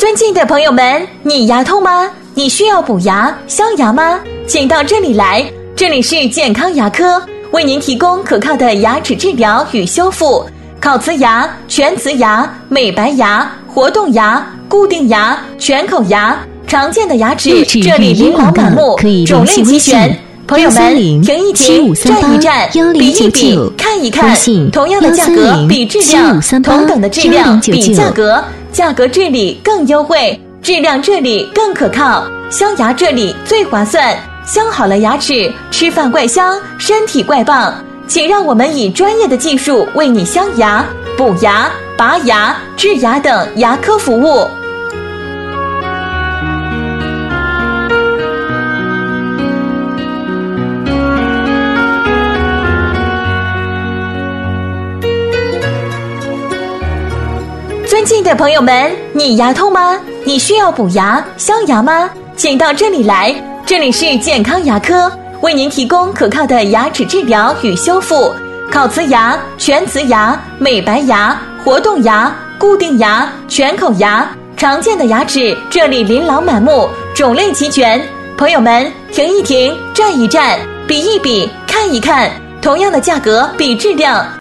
尊敬的朋友们，你牙痛吗？你需要补牙、镶牙吗？请到这里来，这里是健康牙科，为您提供可靠的牙齿治疗与修复，烤瓷牙、全瓷牙、美白牙、活动牙、固定牙、全口牙，常见的牙齿这里琳琅满目，种类齐全。朋友们，停一停，站一站，比一比，看一看，同样的价格比质量，同等的质量比价格，价格这里更优惠，质量这里更可靠，镶牙这里最划算，镶好了牙齿，吃饭怪香，身体怪棒。请让我们以专业的技术为你镶牙、补牙、拔牙、治牙等牙科服务。尊敬的朋友们，你牙痛吗？你需要补牙、镶牙吗？请到这里来，这里是健康牙科，为您提供可靠的牙齿治疗与修复，烤瓷牙、全瓷牙、美白牙、活动牙、固定牙、全口牙，常见的牙齿这里琳琅满目，种类齐全。朋友们，停一停，站一站，比一比，看一看，同样的价格比质量。